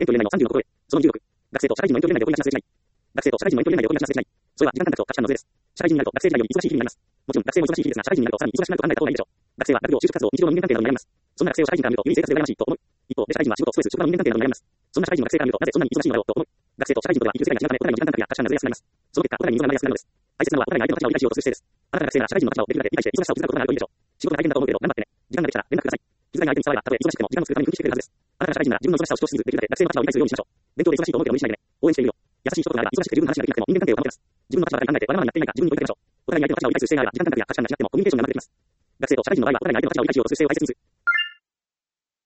遠距離恋愛の36超え。その26。学生と社会人の遠距離恋愛で恋がしなせしない。学生と社会人の遠距離恋愛で恋がしなせしない。それは時間感覚と価値観のズレです。社会人になると学生時代より忙しい日々になります。もちろん学生も忙しい日々ですが、社会人になるとさらに忙しくなると考えた方がいいでしょう。学生は学業、就職活動、日常の人間関係などに悩みます。そんな学生を社会人から見ると、良い生活で羨ましいと思う。一方で社会人は仕事、ストレス、職場の人間関係などに悩みます。そんな社会人の学生から見ると、なぜそんなに忙しいのだろうと思う。学生と社会人とでは生きる世界が違うため、お互いの時間感覚や価値観がずれやすくなります。その結果、お互いに溝が生まれやすくなるのです。大切なのはお互いに相手の価値を理解しようとする姿勢です。あなたが学生なら社会人の価値をできるだけ理解して忙しさを気づくことがあるといいでしょう。仕事が大変だと思うけど頑張ってね。時間ができたら連絡ください。気づかない相手に触れば、たとえ忙しくても時間を作るために工夫してくれるはずです。あなたが社会人なら自分の忙しさを主張しつつできるだけ学生の価値を理解するようにしましょう。勉強で忙しいと思うけど無理しないでね。応援しているよ。優しい人となれば忙しくて十分話ができなくても人間関係を保てます。自分の立場から考えてわがままにやっていないか自分に問いかけましょう。お互いに相手の価値を理解する姿勢があれば時間感覚や価値観が違ってもコミュニケーションがうまくできます。学生と社会人の場合はお互いに相手の価値を理解しようとする姿勢を大切にする。